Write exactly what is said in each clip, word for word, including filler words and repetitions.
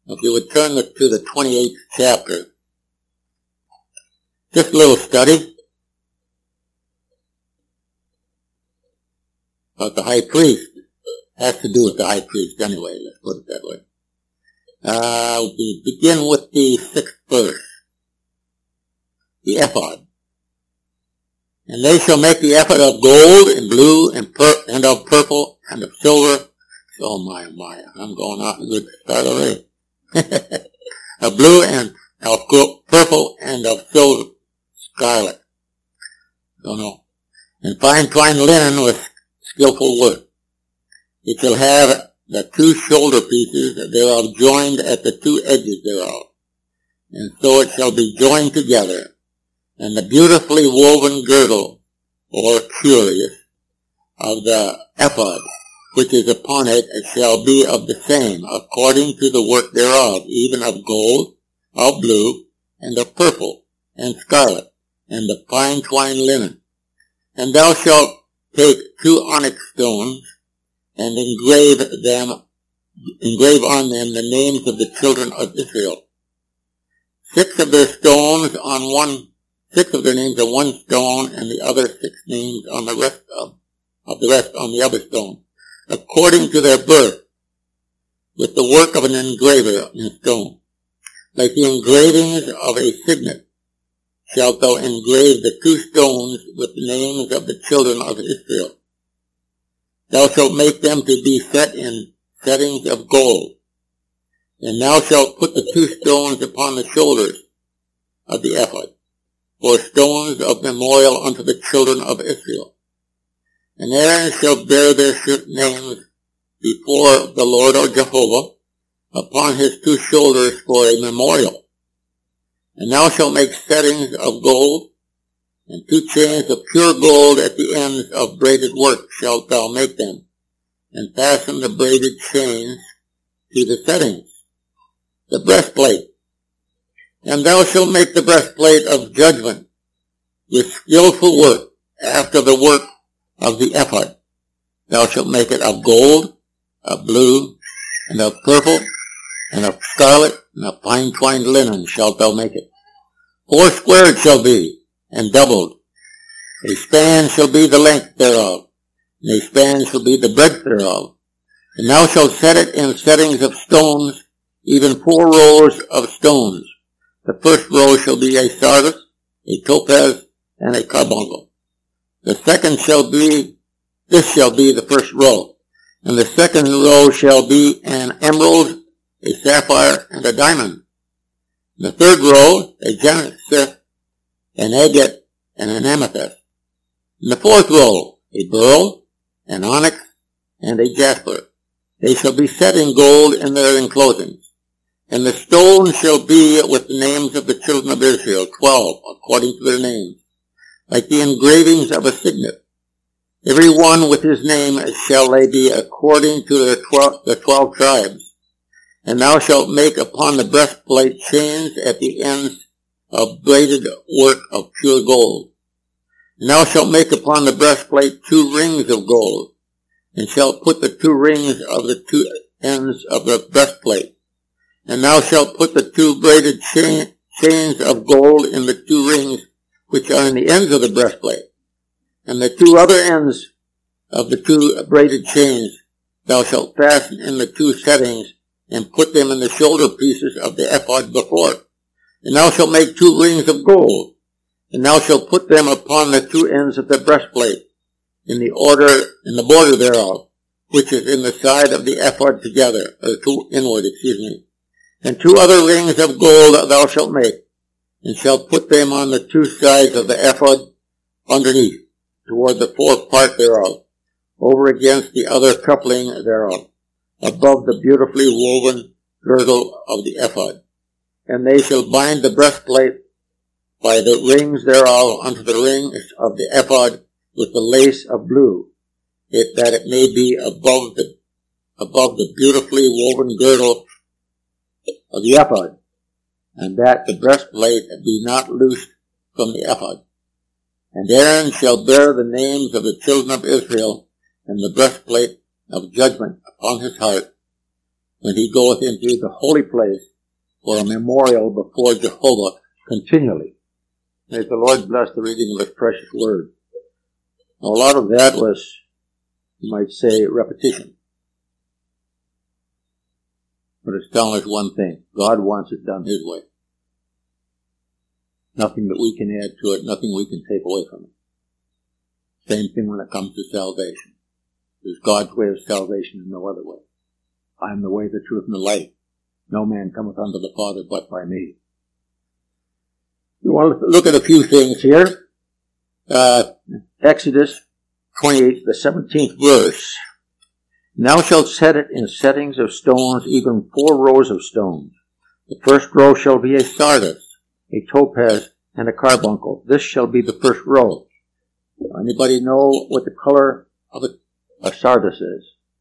If you would turn to the twenty-eighth chapter, just a little study about the high priest. Has to do with the high priest anyway, let's put it that way. Uh, we begin with the sixth verse, the ephod. And they shall make the ephod of gold and blue and, pur- and of purple and of silver. Oh my, oh my, I'm going off a good start already. Of blue and of purple and of silver, scarlet. Don't know. And fine twined linen with skillful work. It shall have the two shoulder pieces thereof joined at the two edges thereof. And so it shall be joined together. And the beautifully woven girdle, or cuirass, of the ephod, which is upon it, it shall be of the same, according to the work thereof, even of gold, of blue, and of purple, and scarlet, and of fine twined linen. And thou shalt take two onyx stones, and engrave them, engrave on them the names of the children of Israel. Six of their stones on one, six of their names on one stone, and the other six names on the rest of, of the rest on the other stone, according to their birth, with the work of an engraver in stone. Like the engravings of a signet, shalt thou engrave the two stones with the names of the children of Israel. Thou shalt make them to be set in settings of gold. And thou shalt put the two stones upon the shoulders of the ephod, for stones of memorial unto the children of Israel. And Aaron shall bear their names before the Lord or Jehovah upon his two shoulders for a memorial. And thou shalt make settings of gold, and two chains of pure gold at the ends of braided work shalt thou make them, and fasten the braided chains to the settings. The breastplate. And thou shalt make the breastplate of judgment with skillful work after the work of the ephod. Thou shalt make it of gold, of blue, and of purple, and of scarlet, and of fine twined linen shalt thou make it. Four square it shall be, and doubled. A span shall be the length thereof, and a span shall be the breadth thereof. And thou shalt set it in settings of stones, even four rows of stones. The first row shall be a sardius, a topaz, and a carbuncle. The second shall be, this shall be the first row. And the second row shall be an emerald, a sapphire, and a diamond. The third row, a jacinth, an agate, and an amethyst. In the fourth row, a beryl, an onyx, and a jasper. They shall be set in gold in their enclosings. And the stone shall be with the names of the children of Israel, twelve, according to their names, like the engravings of a signet. Every one with his name shall they be according to the twelve, the twelve tribes. And thou shalt make upon the breastplate chains at the ends of braided work of pure gold. And thou shalt make upon the breastplate two rings of gold, and shalt put the two rings of the two ends of the breastplate. And thou shalt put the two braided chain, chains of gold in the two rings which are in the ends of the breastplate. And the two other ends of the two braided chains thou shalt fasten in the two settings, and put them in the shoulder pieces of the ephod before it. And thou shalt make two rings of gold, and thou shalt put them upon the two ends of the breastplate, in the order, in the border thereof, which is in the side of the ephod together, or two inward, excuse me. And two other rings of gold thou shalt make, and shalt put them on the two sides of the ephod underneath, toward the fourth part thereof, over against the other coupling thereof, above the beautifully woven girdle of the ephod. And they shall bind the breastplate by the rings thereof unto the rings of the ephod with the lace of blue, it, that it may be above the, above the beautifully woven girdle of the ephod, and that the breastplate be not loosed from the ephod. And Aaron shall bear the names of the children of Israel and the breastplate of judgment upon his heart, when he goeth into the holy place for a memorial before Jehovah continually. May the Lord bless the reading of his precious word. Now, a lot of that was, you might say, repetition. But it's telling us one thing. God wants it done his way. Nothing that we can add to it, nothing we can take away from it. Same thing when it comes to salvation. There's God's way of salvation and no other way. I am the way, the truth, and the life. No man cometh unto the Father but by me. We want to look at a few things here. Uh, Exodus twenty-eight, the seventeenth verse. Thou shalt set it in settings of stones, even four rows of stones. The first row shall be a sardis, a topaz, and a carbuncle. This shall be the first row. Anybody know what the color of a, a sardis is?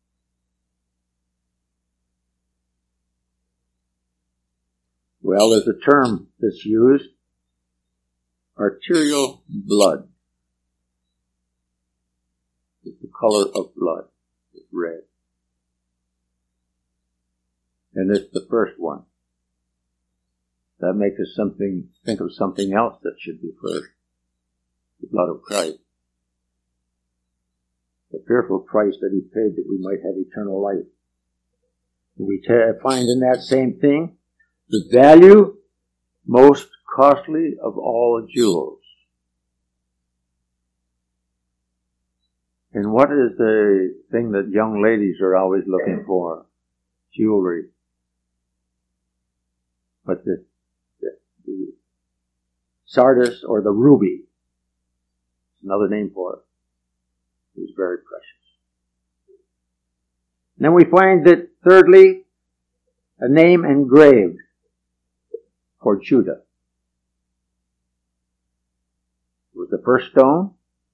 Well, there's a term that's used. Arterial blood. It's the color of blood. It's red. And it's the first one. That makes us something, think of something else that should be first. The blood of Christ. The fearful price that he paid that we might have eternal life. We t- find in that same thing the value most costly of all jewels. And what is the thing that young ladies are always looking for? Jewelry. But the, the, the sardis or the ruby, another name for it, is very precious. And then we find that thirdly, a name engraved for Judah. It was the first stone.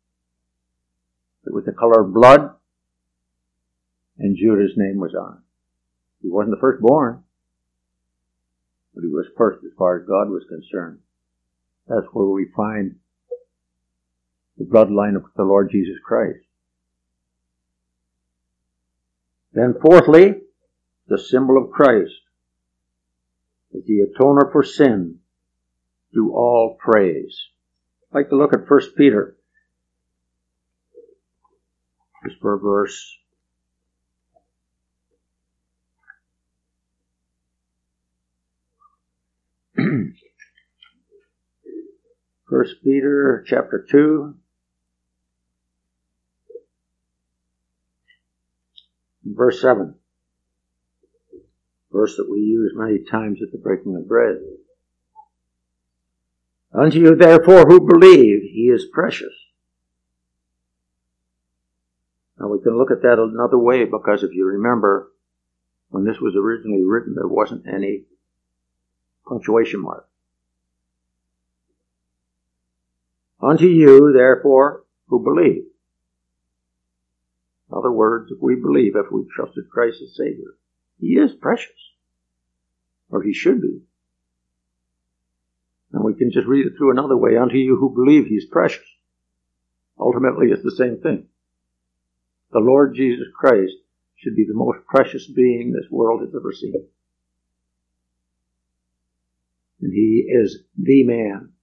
It was the color of blood. And Judah's name was on it. He wasn't the firstborn, but he was first as far as God was concerned. That's where we find the bloodline of the Lord Jesus Christ. Then fourthly, the symbol of Christ as the atoner for sin through all praise. I'd like to look at First Peter. Just for a verse. First Peter chapter two. Verse seven. Verse that we use many times at the breaking of bread. Unto you therefore who believe, he is precious. Now we can look at that another way, because if you remember, when this was originally written, there wasn't any punctuation mark. Unto you, therefore, who believe. In other words, if we believe, if we trusted Christ as Savior, he is precious. Or he should be. And we can just read it through another way. Unto you who believe, he's precious. Ultimately, it's the same thing. The Lord Jesus Christ should be the most precious being this world has ever seen. And he is the man.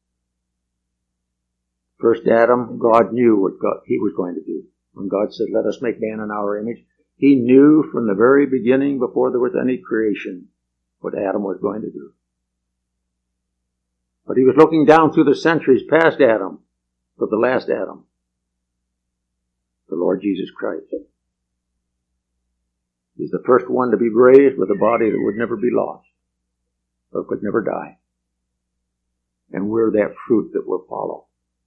First Adam, God knew what God, he was going to do. When God said, let us make man in our image, he knew from the very beginning, before there was any creation, what Adam was going to do. But he was looking down through the centuries past Adam for the last Adam, the Lord Jesus Christ. He's the first one to be raised with a body that would never be lost or could never die. And we're that fruit that will follow.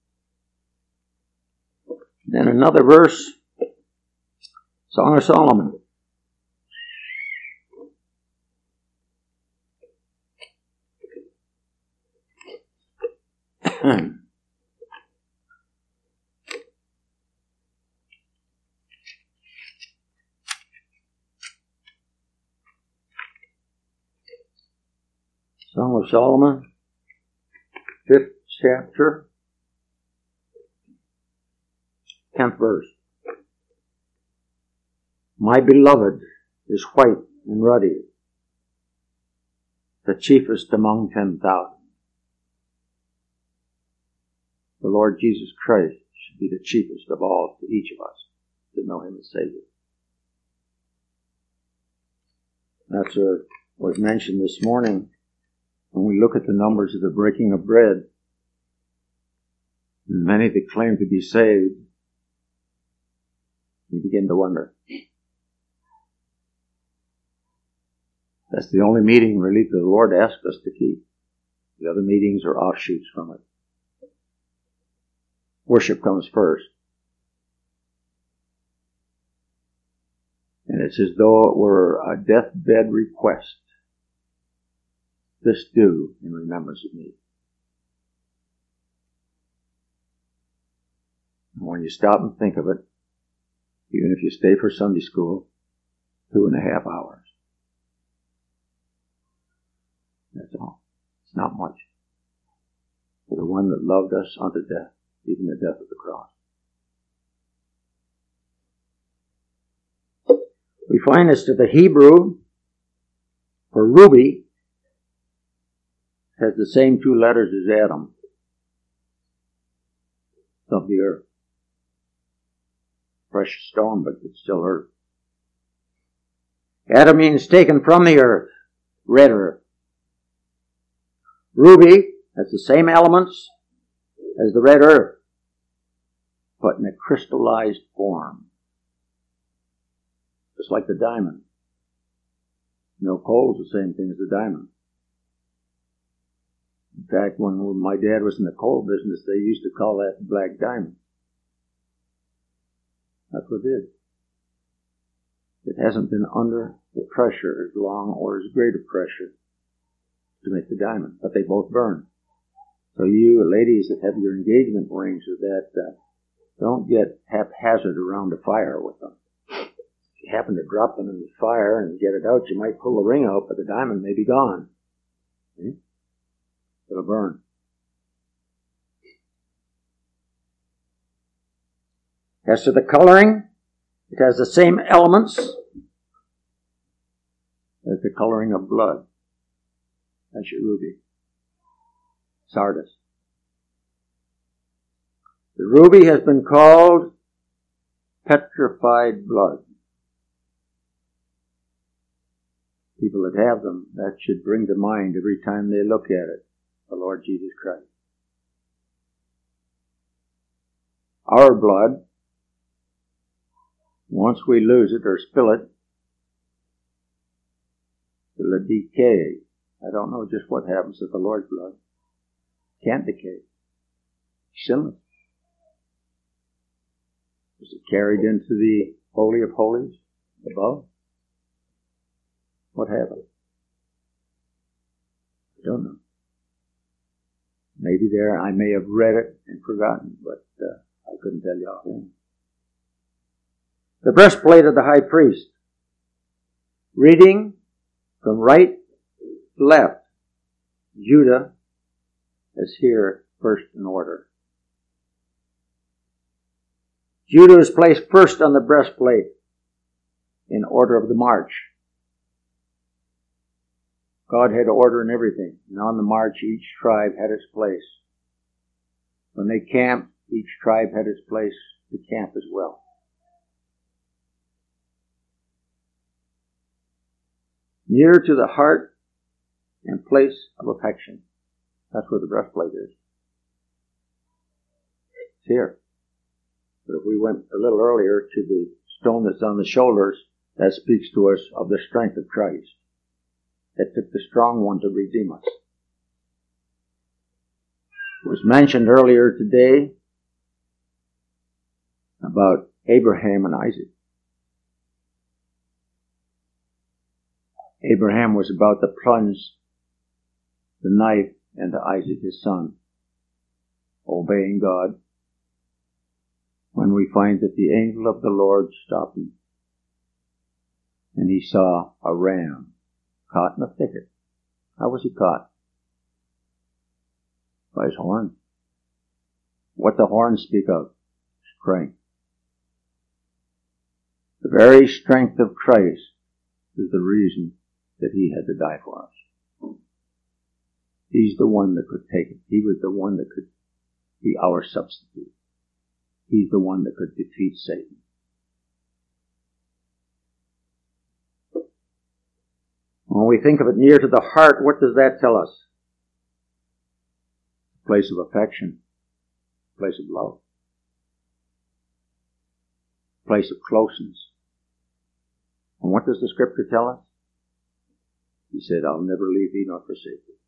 Then another verse, Song of Solomon. Song of Solomon, fifth chapter, tenth verse. My beloved is white and ruddy, the chiefest among ten thousand. The Lord Jesus Christ should be the chiefest of all to each of us to know him as Savior. That's what was mentioned this morning when we look at the numbers of the breaking of bread. And many that claim to be saved, you begin to wonder. That's the only meeting really the Lord asked us to keep. The other meetings are offshoots from it. Worship comes first. And it's as though it were a deathbed request. This do in remembrance of me. And when you stop and think of it, even if you stay for Sunday school, two and a half hours. That's all. It's not much. For the one that loved us unto death, even the death of the cross. We find this to the Hebrew for ruby has the same two letters as Adam of the earth. Precious stone, but it's still earth. Adam means taken from the earth, red earth. Ruby has the same elements as the red earth, but in a crystallized form. Just like the diamond. You know, coal is the same thing as the diamond. In fact, when my dad was in the coal business, they used to call that black diamond. That's what it is. It hasn't been under the pressure as long or as great a pressure to make the diamond, but they both burn. So you ladies that have your engagement rings or that, uh, don't get haphazard around a fire with them. If you happen to drop them in the fire and get it out, you might pull the ring out, but the diamond may be gone. See? It'll burn. As to the coloring, it has the same elements as the coloring of blood. That's your ruby. Sardis. The ruby has been called petrified blood. People that have them, that should bring to mind every time they look at it, the Lord Jesus Christ. Our blood, once we lose it or spill it, it'll decay. I don't know just what happens to the Lord's blood. It can't decay. Sinless. Is it carried into the Holy of Holies above? What happened? I don't know. Maybe there I may have read it and forgotten, but uh, I couldn't tell you offhand. The breastplate of the high priest. Reading from right to left. Judah is here first in order. Judah is placed first on the breastplate in order of the march. God had order in everything, and on the march each tribe had its place. When they camped, each tribe had its place to camp as well. Near to the heart and place of affection. That's where the breastplate is. It's here. But if we went a little earlier to the stone that's on the shoulders, that speaks to us of the strength of Christ. That took the strong one to redeem us. It was mentioned earlier today about Abraham and Isaac. Abraham was about to plunge the knife into Isaac, his son, obeying God, when we find that the angel of the Lord stopped him, and he saw a ram caught in a thicket. How was he caught? By his horn. What the horns speak of? Strength. The very strength of Christ is the reason that he had to die for us. He's the one that could take it. He was the one that could be our substitute. He's the one that could defeat Satan. When we think of it near to the heart, what does that tell us? A place of affection, a place of love, a place of closeness. And what does the Scripture tell us? He said, I'll never leave thee nor forsake thee.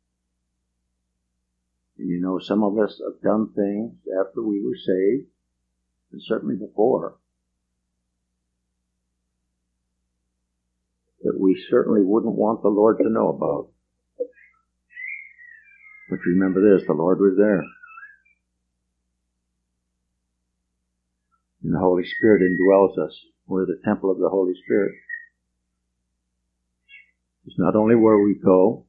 And you know, some of us have done things after we were saved, and certainly before, that we certainly wouldn't want the Lord to know about. But remember this, the Lord was there. And the Holy Spirit indwells us. We're the temple of the Holy Spirit. It's not only where we go,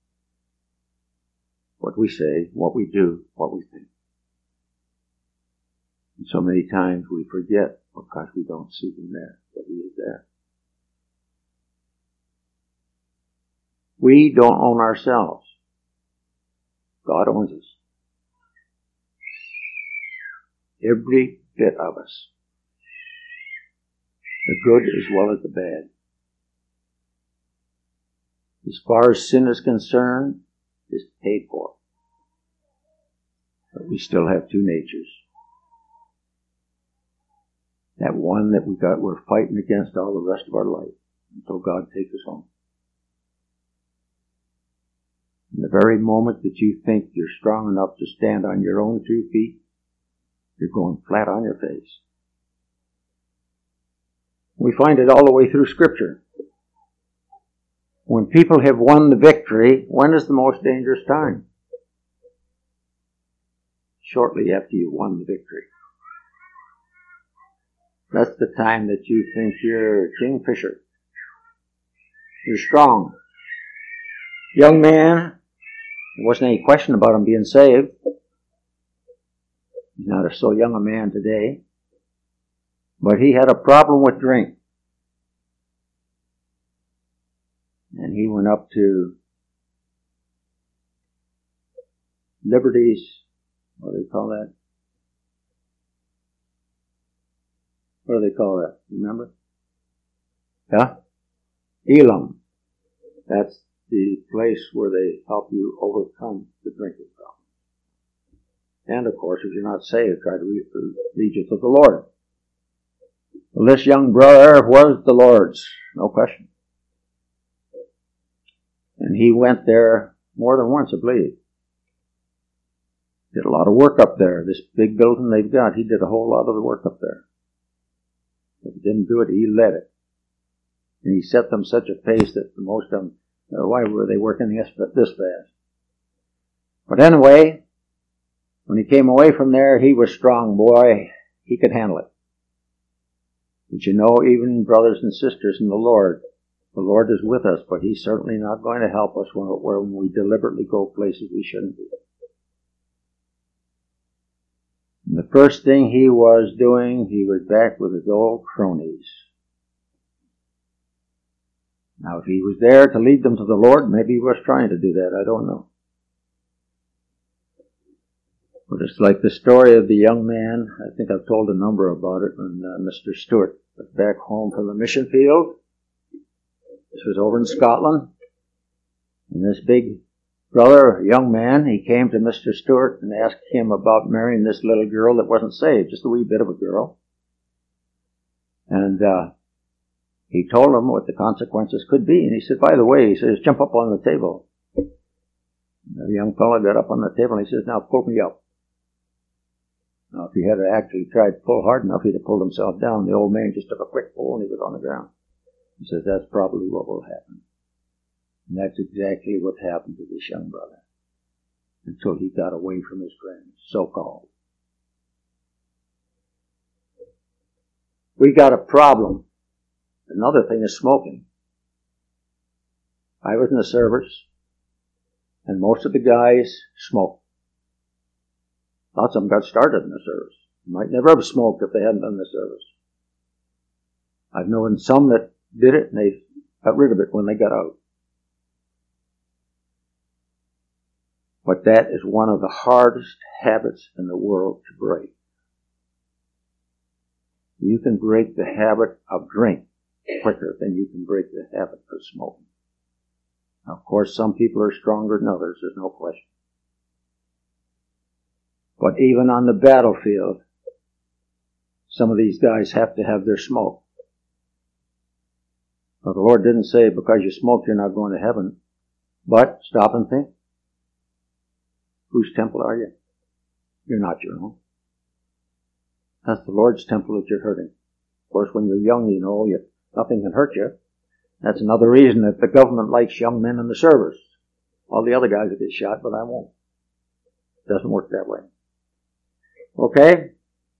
what we say, what we do, what we think. And so many times we forget because we don't see Him there, but He is there. We don't own ourselves. God owns us. Every bit of us. The good as well as the bad. As far as sin is concerned, it's paid for. But we still have two natures. That one that we got, we're fighting against all the rest of our life until God takes us home. In the very moment that you think you're strong enough to stand on your own two feet, you're going flat on your face. We find it all the way through Scripture. When people have won the victory, when is the most dangerous time? Shortly after you won the victory. That's the time that you think you're a kingfisher. You're strong. Young man, there wasn't any question about him being saved. He's not so young a man today. But he had a problem with drink. And he went up to Liberty's, what do they call that? What do they call that? Remember? Yeah? Elam. That's the place where they help you overcome the drinking problem. And of course, if you're not saved, try to lead you to the Lord. Well, this young brother was the Lord's, no question. And he went there more than once, I believe. Did a lot of work up there. This big building they've got, he did a whole lot of the work up there. If he didn't do it, he led it. And he set them such a pace that most of them, uh, why were they working this, this fast? But anyway, when he came away from there, he was strong, boy. He could handle it. But you know, even brothers and sisters in the Lord, the Lord is with us, but He's certainly not going to help us when, when we deliberately go places we shouldn't be. And the first thing he was doing, he was back with his old cronies. Now, if he was there to lead them to the Lord, maybe he was trying to do that. I don't know. But it's like the story of the young man. I think I've told a number about it when uh, Mister Stewart was back home from the mission field. This was over in Scotland. And this big brother, a young man, he came to Mister Stewart and asked him about marrying this little girl that wasn't saved, just a wee bit of a girl. And uh, he told him what the consequences could be. And he said, by the way, he says, jump up on the table. And the young fellow got up on the table and he says, now pull me up. Now, if he had actually tried to pull hard enough, he'd have pulled himself down. The old man just took a quick pull and he was on the ground. He says, that's probably what will happen. And that's exactly what happened to this young brother. Until he got away from his friends, so-called. We got a problem. Another thing is smoking. I was in the service, and most of the guys smoked. Lots of them got started in the service. Might never have smoked if they hadn't done the service. I've known some that did it and they got rid of it when they got out. But that is one of the hardest habits in the world to break. You can break the habit of drink quicker than you can break the habit of smoking. Now, of course, some people are stronger than others, there's no question. But even on the battlefield, some of these guys have to have their smoke. Now, the Lord didn't say because you smoke you're not going to heaven. But stop and think. Whose temple are you? You're not your own. That's the Lord's temple that you're hurting. Of course, when you're young, you know, you, nothing can hurt you. That's another reason that the government likes young men in the service. All the other guys will get shot, but I won't. It doesn't work that way. Okay?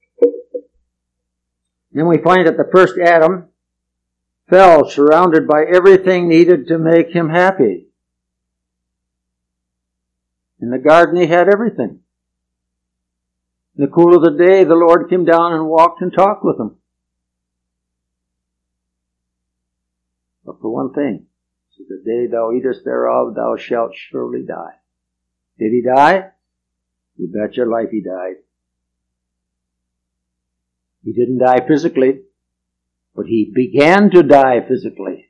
Then we find that the first Adam fell surrounded by everything needed to make him happy. In the garden he had everything. In the cool of the day, the Lord came down and walked and talked with him. But for one thing, the day thou eatest thereof, thou shalt surely die. Did he die? You bet your life he died. He didn't die physically, but he began to die physically.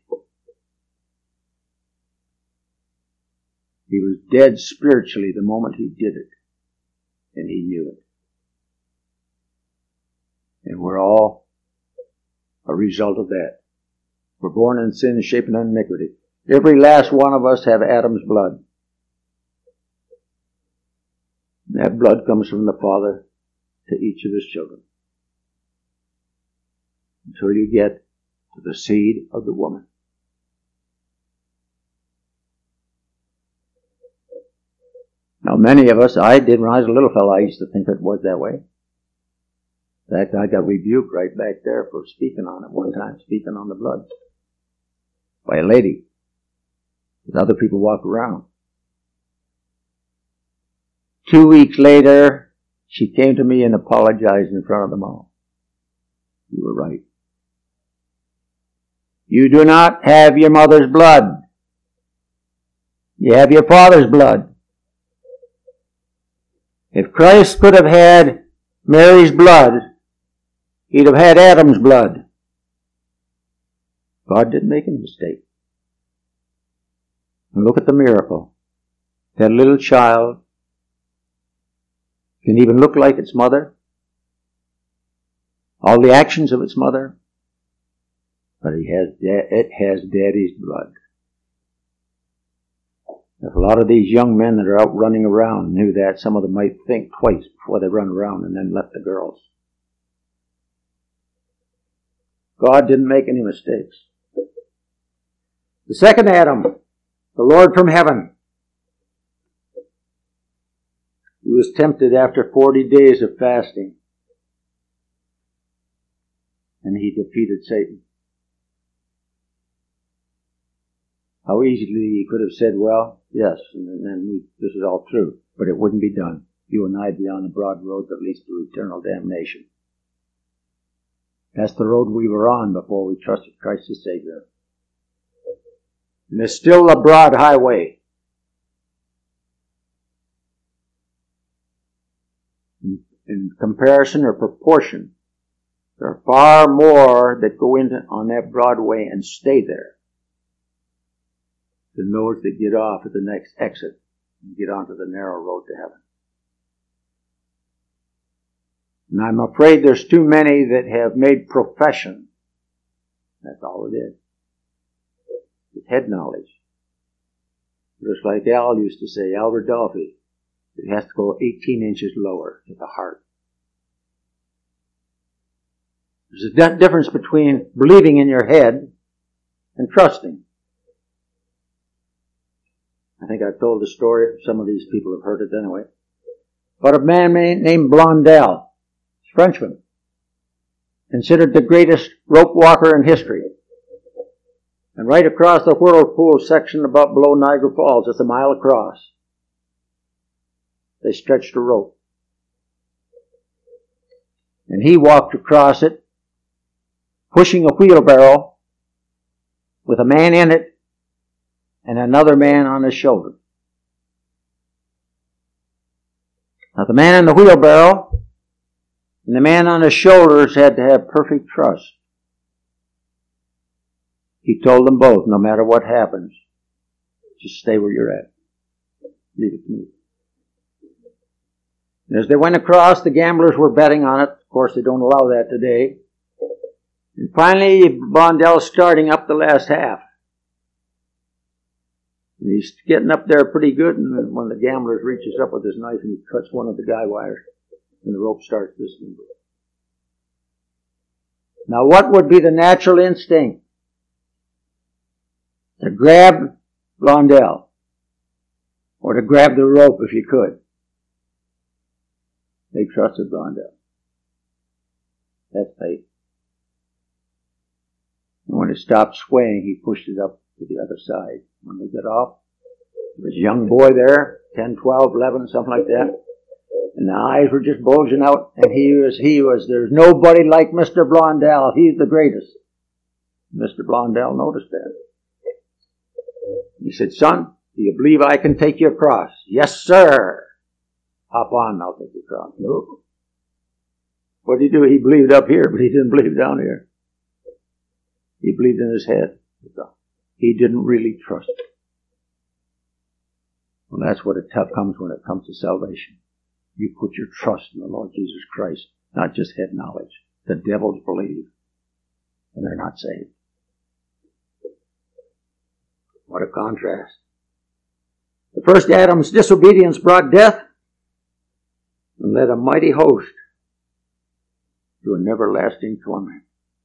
He was dead spiritually the moment he did it, and he knew it. And we're all a result of that. We're born in sin and shapen in iniquity. Every last one of us have Adam's blood. That blood comes from the Father to each of his children. Until you get to the seed of the woman. Now many of us, I did when I was a little fellow, I used to think it was that way. In fact, I got rebuked right back there for speaking on it one time, speaking on the blood. By a lady. That other people walk around. Two weeks later, she came to me and apologized in front of them all. You were right. You do not have your mother's blood. You have your father's blood. If Christ could have had Mary's blood, he'd have had Adam's blood. God didn't make any mistake. And look at the miracle. That little child can even look like its mother. All the actions of its mother. But he has, it has Daddy's blood. If a lot of these young men that are out running around knew that, some of them might think twice before they run around and then left the girls. God didn't make any mistakes. The second Adam, the Lord from heaven. He was tempted after forty days of fasting. And he defeated Satan. How easily he could have said, well, yes, and then we, this is all true. But it wouldn't be done. You and I'd be on the broad road that leads to eternal damnation. That's the road we were on before we trusted Christ as Savior. And there's still a broad highway. In, in comparison or proportion, there are far more that go in on that broad way and stay there than those that get off at the next exit and get onto the narrow road to heaven. And I'm afraid there's too many that have made profession. That's all it is. It's head knowledge. Just like Al used to say, Albert Dolphy, it has to go eighteen inches lower to the heart. There's a difference between believing in your head and trusting. I think I've told the story. Some of these people have heard it anyway. But a man named Blondel, Frenchman, considered the greatest rope walker in history. And right across the whirlpool section about below Niagara Falls, just a mile across, they stretched a rope. And he walked across it, pushing a wheelbarrow with a man in it and another man on his shoulder. Now the man in the wheelbarrow and the man on his shoulders had to have perfect trust. He told them both, no matter what happens, just stay where you're at. Leave it to me. And as they went across, the gamblers were betting on it. Of course, they don't allow that today. And finally, Blondell's starting up the last half. And he's getting up there pretty good, and when the gambler reaches up with his knife and he cuts one of the guy wires, and the rope starts this way. Now, what would be the natural instinct? To grab Blondell, or to grab the rope if you could. They trusted Blondell. That's faith. And when it stopped swaying, he pushed it up to the other side. When they got off, there was a young boy there, ten, twelve, eleven, something like that. And the eyes were just bulging out, and he was, he was, there's nobody like Mister Blondell. He's the greatest. Mister Blondell noticed that. He said, son, do you believe I can take you across? Yes, sir. Hop on, I'll take you across. No. What did he do? He believed up here, but he didn't believe down here. He believed in his head. He didn't really trust it. Well, that's what it comes when it comes to salvation. You put your trust in the Lord Jesus Christ, not just head knowledge. The devils believe, and they're not saved. What a contrast. The first Adam's disobedience brought death and led a mighty host to an everlasting torment.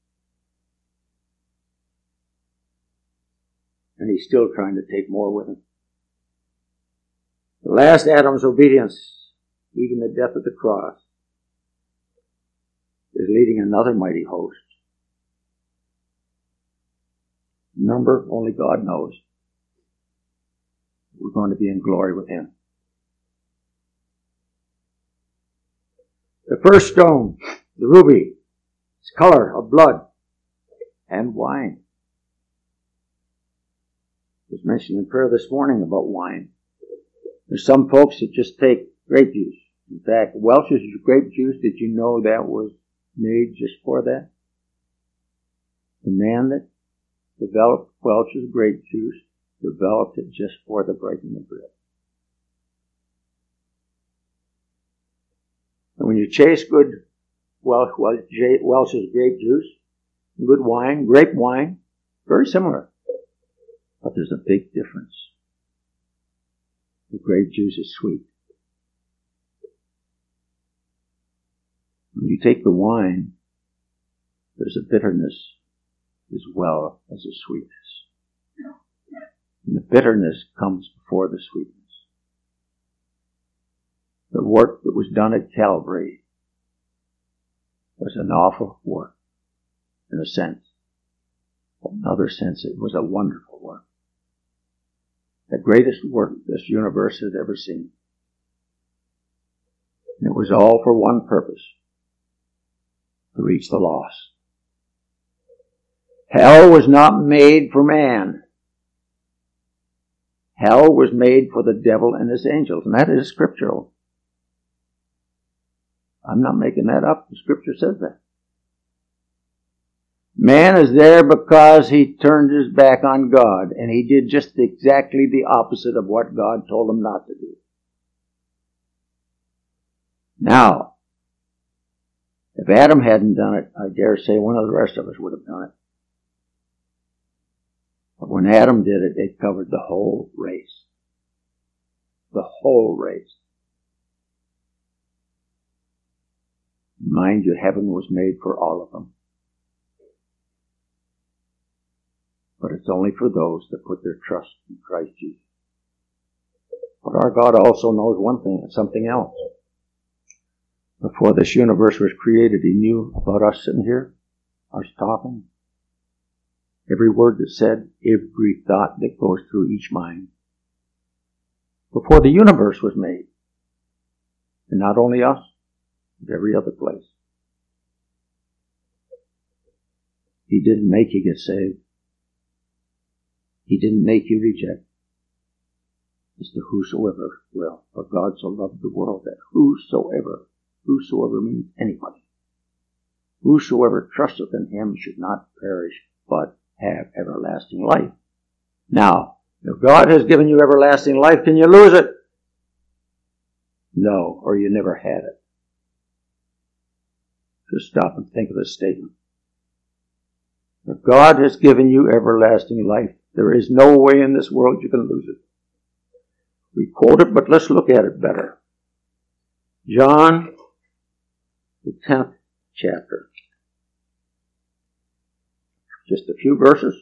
And he's still trying to take more with him. The last Adam's obedience, even the death of the cross, is leading another mighty host. Number only God knows. We're going to be in glory with him. The first stone, the ruby, its color of blood and wine. It was mentioned in prayer this morning about wine. There's some folks that just take grape juice. In fact, Welch's grape juice, did you know that was made just for that? The man that developed Welch's grape juice developed it just for the breaking of bread. And when you chase good Welch, Welch's grape juice, good wine, grape wine, very similar. But there's a big difference. The grape juice is sweet. When you take the wine, there's a bitterness as well as a sweetness. And the bitterness comes before the sweetness. The work that was done at Calvary was an awful work, in a sense. In another sense, it was a wonderful work. The greatest work this universe has ever seen. And it was all for one purpose: to reach the lost. Hell was not made for man. Hell was made for the devil and his angels, and that is scriptural. I'm not making that up. The scripture says that. Man is there because he turned his back on God, and he did just exactly the opposite of what God told him not to do. Now, if Adam hadn't done it, I dare say one of the rest of us would have done it. But when Adam did it, it covered the whole race. The whole race. Mind you, heaven was made for all of them. But it's only for those that put their trust in Christ Jesus. But our God also knows one thing, something else. Before this universe was created, he knew about us sitting here, us talking. Every word that's said, every thought that goes through each mind. Before the universe was made. And not only us, but every other place. He didn't make you get saved. He didn't make you reject. It's the whosoever will. For God so loved the world that whosoever, whosoever means anybody, whosoever trusteth in him should not perish, but have everlasting life. Now, if God has given you everlasting life, can you lose it? No, or you never had it. Just stop and think of this statement. If God has given you everlasting life, there is no way in this world you can lose it. We quote it, but let's look at it better. John, the tenth chapter. Just a few verses.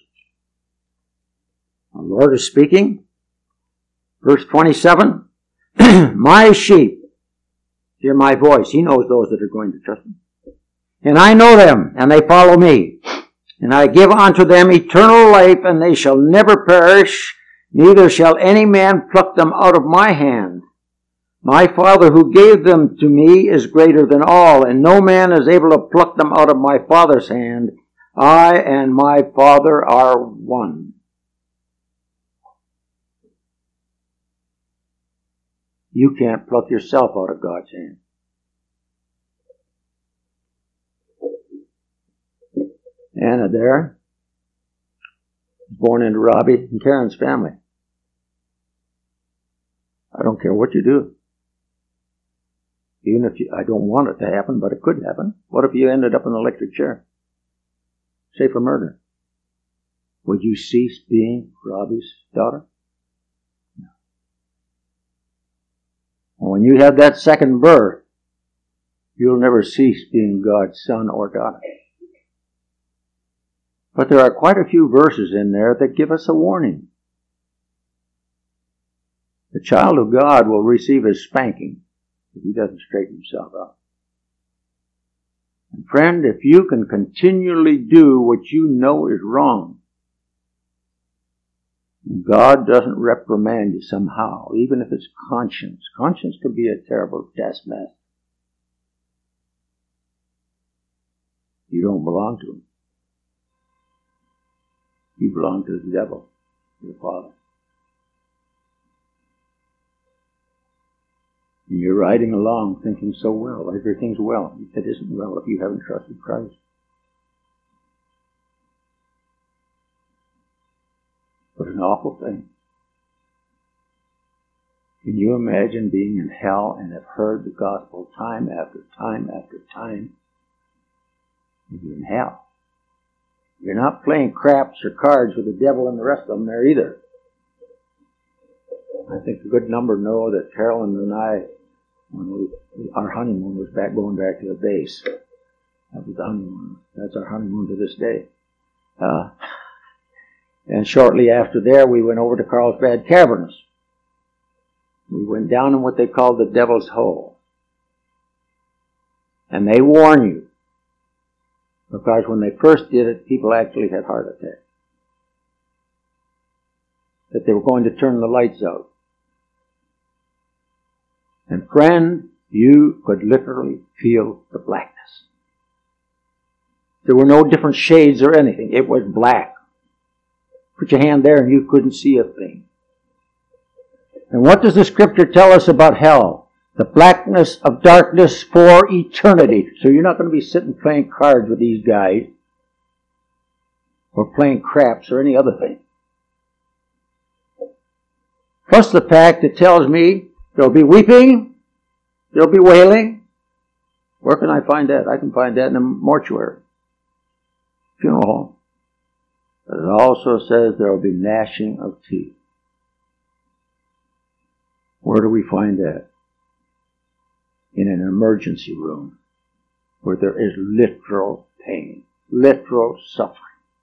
Our Lord is speaking. Verse twenty-seven. My sheep hear my voice. He knows those that are going to trust him. And I know them, and they follow me. And I give unto them eternal life, and they shall never perish, neither shall any man pluck them out of my hand. My Father who gave them to me is greater than all, and no man is able to pluck them out of my Father's hand. I and my Father are one. You can't pluck yourself out of God's hand. Anna there, born into Robbie and Karen's family. I don't care what you do. Even if you, I don't want it to happen, but it could happen. What if you ended up in an electric chair? Say for murder. Would you cease being Robbie's daughter? No. When you have that second birth, you'll never cease being God's son or daughter. But there are quite a few verses in there that give us a warning. The child of God will receive his spanking if he doesn't straighten himself out. And friend, if you can continually do what you know is wrong, God doesn't reprimand you somehow, even if it's conscience. Conscience can be a terrible taskmaster. You don't belong to him. You belong to the devil, your father. And you're riding along thinking so well, everything's well. It isn't well if you haven't trusted Christ. What an awful thing. Can you imagine being in hell and have heard the gospel time after time after time? And you're in hell. You're not playing craps or cards with the devil and the rest of them there either. I think a good number know that Carolyn and I, when we, our honeymoon was back going back to the base. That was the honeymoon. That's our honeymoon to this day. Uh, and shortly after there, we went over to Carlsbad Caverns. We went down in what they called the Devil's Hole. And they warn you. Because when they first did it, people actually had heart attacks. That they were going to turn the lights out. And friend, you could literally feel the blackness. There were no different shades or anything. It was black. Put your hand there and you couldn't see a thing. And what does the scripture tell us about hell? The blackness of darkness for eternity. So you're not going to be sitting playing cards with these guys. Or playing craps or any other thing. Plus the fact that tells me there'll be weeping. There'll be wailing. Where can I find that? I can find that in a mortuary. Funeral home. But it also says there will be gnashing of teeth. Where do we find that? In an emergency room where there is literal pain, literal suffering.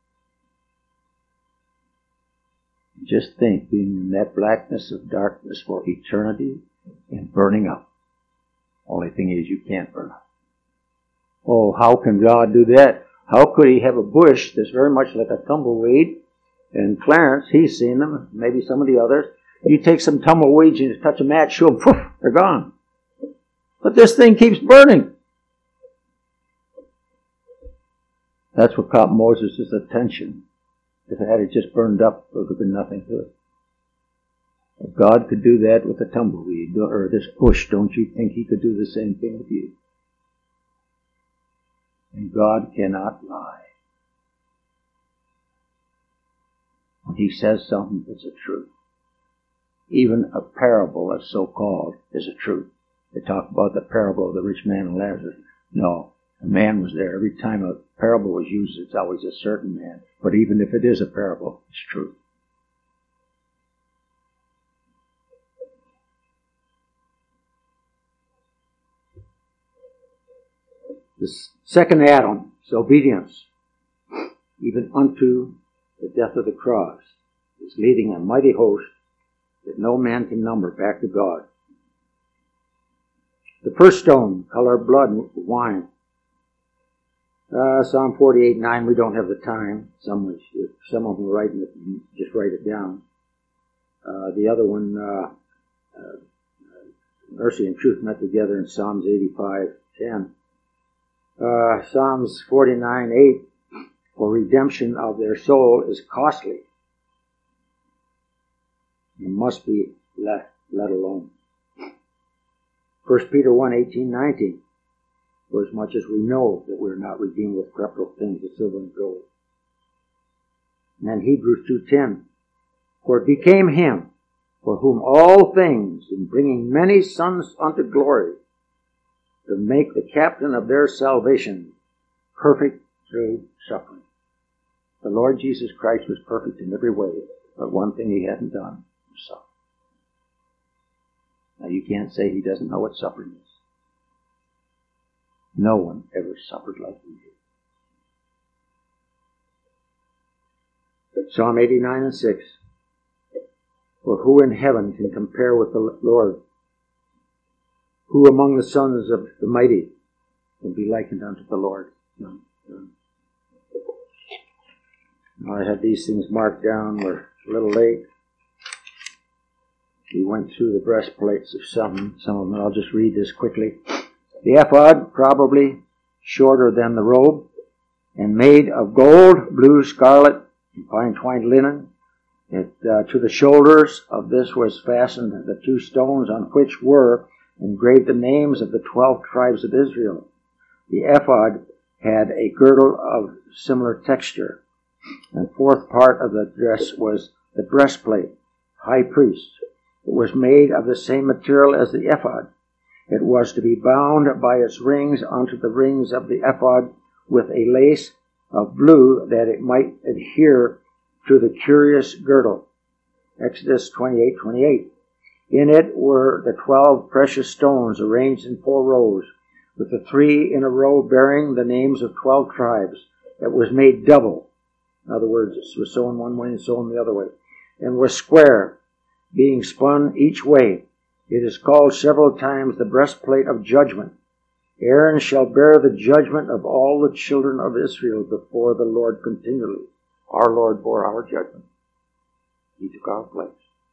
Just think, being in that blackness of darkness for eternity and burning up. Only thing is you can't burn up. Oh, how can God do that? How could he have a bush that's very much like a tumbleweed? And Clarence, he's seen them, maybe some of the others. You take some tumbleweeds and you touch a match, show them, poof, they're gone. But this thing keeps burning. That's what caught Moses' attention. If it had just burned up, there would have been nothing to it. If God could do that with a tumbleweed or this bush, don't you think he could do the same thing with you? And God cannot lie. When he says something, it's a truth. Even a parable, as so-called, is a truth. They talk about the parable of the rich man and Lazarus. No, a man was there. Every time a parable was used, it's always a certain man. But even if it is a parable, it's true. The second Adam is obedience, even unto the death of the cross, is leading a mighty host that no man can number back to God. The first stone, color blood and wine. Uh, Psalm forty-eight nine, we don't have the time. Some, some of them are writing it, just write it down. Uh, the other one, uh, uh, mercy and truth met together in Psalms eighty-five ten. Uh, Psalms forty-nine eight, for redemption of their soul is costly and must be let, let alone. First Peter one eighteen nineteen, for as much as we know that we are not redeemed with corruptible things, the silver and gold. And then Hebrews two ten, for it became him, for whom all things, in bringing many sons unto glory, to make the captain of their salvation perfect through suffering. The Lord Jesus Christ was perfect in every way, but one thing he hadn't done was suffer. Now you can't say he doesn't know what suffering is. No one ever suffered like he did. Psalm eighty-nine and six. For who in heaven can compare with the Lord? Who among the sons of the mighty can be likened unto the Lord? None. None. I had these things marked down. We're a little late. We went through the breastplates of some, some of them. I'll just read this quickly. The ephod, probably shorter than the robe, and made of gold, blue, scarlet, and fine twined linen. It, uh, to the shoulders of this was fastened the two stones on which were engraved the names of the twelve tribes of Israel. The ephod had a girdle of similar texture. And fourth part of the dress was the breastplate, high priest. It was made of the same material as the ephod. It was to be bound by its rings onto the rings of the ephod with a lace of blue that it might adhere to the curious girdle. Exodus twenty-eight twenty-eight. In it were the twelve precious stones arranged in four rows, with the three in a row bearing the names of twelve tribes. It was made double. In other words, it was sewn one way and sewn the other way. And was square, being spun each way. It is called several times the breastplate of judgment. Aaron shall bear the judgment of all the children of Israel before the Lord continually. Our Lord bore our judgment. He took our place.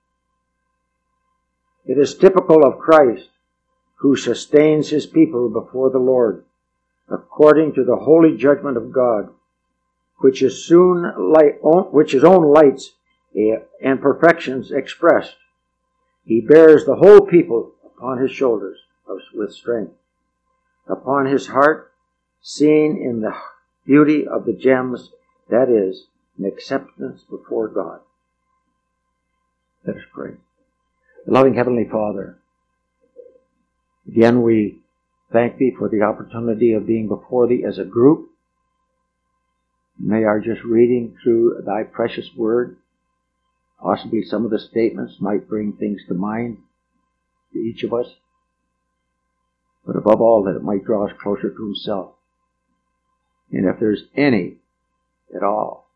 It is typical of Christ, who sustains his people before the Lord, according to the holy judgment of God, which is soon light, which his own lights and perfections expressed. He bears the whole people upon his shoulders with strength. Upon his heart, seen in the beauty of the gems, that is, an acceptance before God. Let us pray. Loving Heavenly Father, again we thank Thee for the opportunity of being before Thee as a group. May our just reading through Thy precious Word, possibly some of the statements might bring things to mind to each of us, but above all that it might draw us closer to Himself. And if there's any at all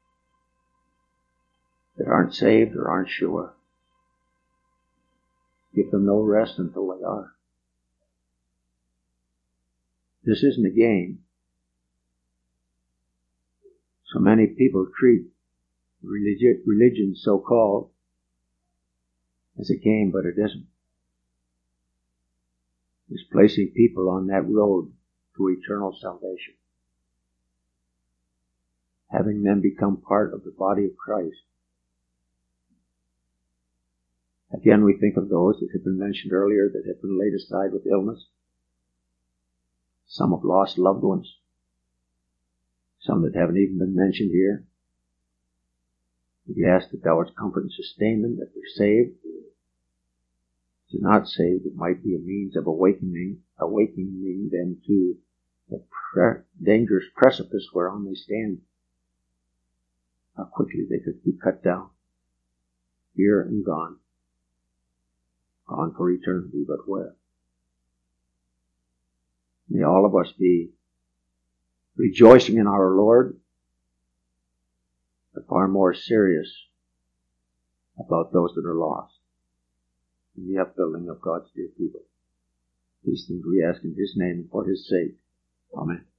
that aren't saved or aren't sure, give them no rest until they are. This isn't a game. So many people treat religion, religion so-called as a game, but it isn't. It's placing people on that road to eternal salvation, having them become part of the body of Christ, Again, we think of those that have been mentioned earlier that have been laid aside with illness. Some have lost loved ones. Some that haven't even been mentioned here. We ask that thou wouldst comfort and sustain them, that they're saved. If they're not saved, it might be a means of awakening, awakening them to the pre- dangerous precipice whereon they stand. How quickly they could be cut down. Here and gone. Gone for eternity, but where? May all of us be rejoicing in our Lord, but far more serious about those that are lost in the upbuilding of God's dear people. These things we ask in His name and for His sake. Amen.